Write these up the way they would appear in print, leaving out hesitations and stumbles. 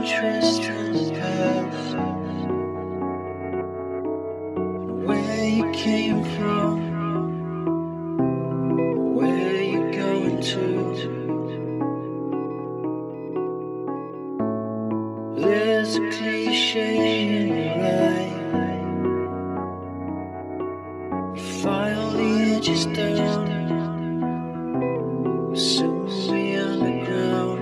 interest in the past, where you came from, where you're going to. There's a cliche in your eye. File the edges down, soon be underground.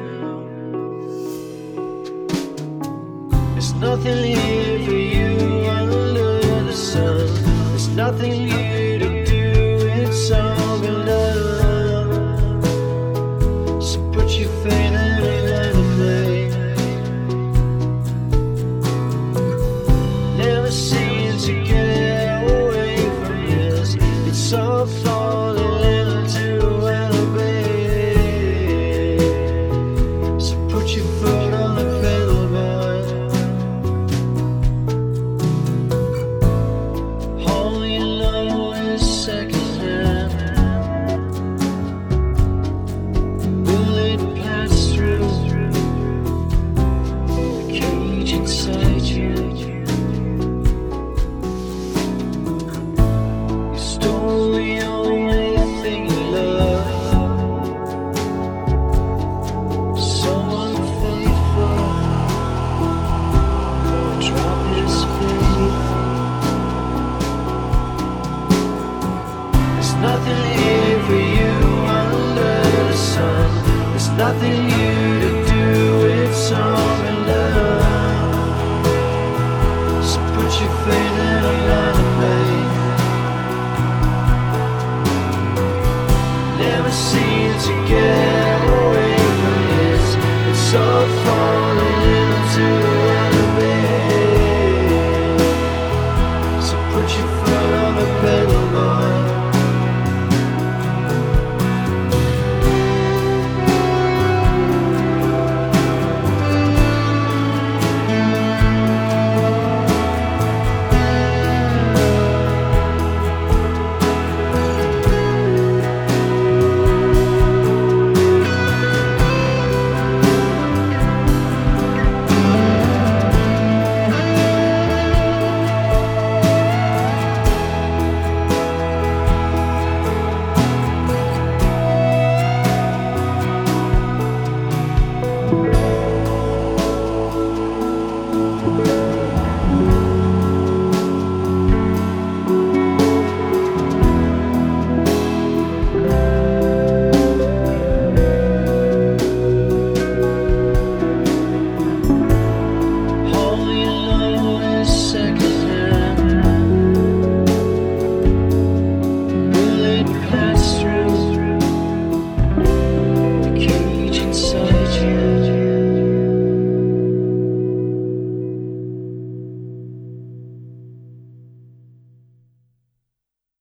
There's nothing here for you under the sun. There's nothing here to do, it's all been done. So put your faith in another play. Never seem to get away from this. It's all falling into elevate. So put your foot on the pedal, boy. All you know is secondhand. Will it pass through the cage inside you? You stole the only thing you loved, so unfaithful. Drop his faith. There's nothing here for you under the sun. There's nothing new to do, it's all been done. So put your faith in another place. Never seem to get away from this. It's all falling